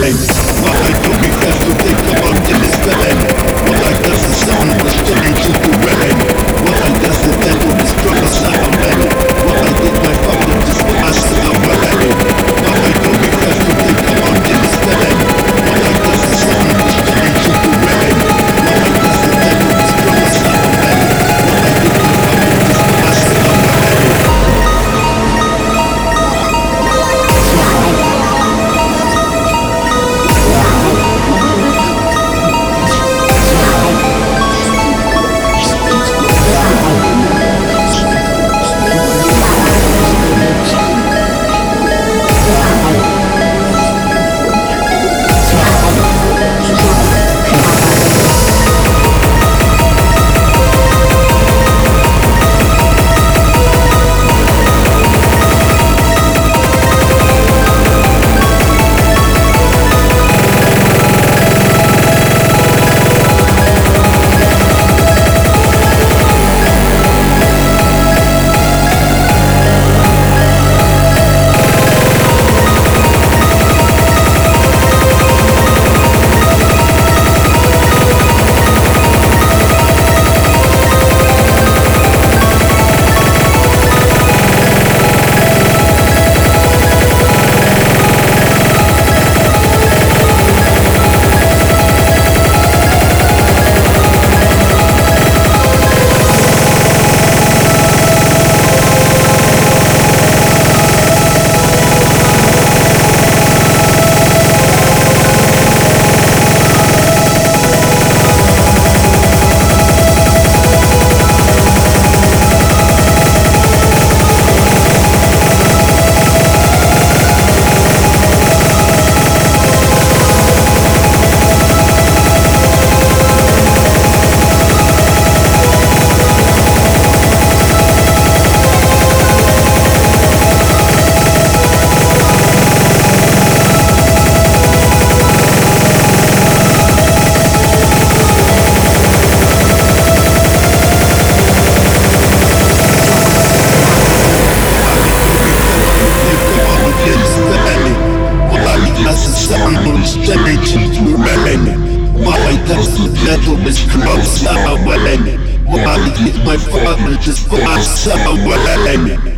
speleń. Machaj drogi, każdy tej kawał nie speleń. Machaj każdy sam, bo szczeleń czynku releń. Machaj każdy tego, by sprawa stała menu. Machaj tych najfawnych, ty słuchasz na weleniu. Machaj drogi, każdy tej kawał nie speleń. Machaj każdy sam, bo szczeleń czynku releń. Machaj każdy tego, by sprawa stała menu. Machaj tych najfawnych, ty słuchasz na weleniu. Machaj każdy wiatr bez krów stała welenie. Machaj my father, just for us, stała welenie.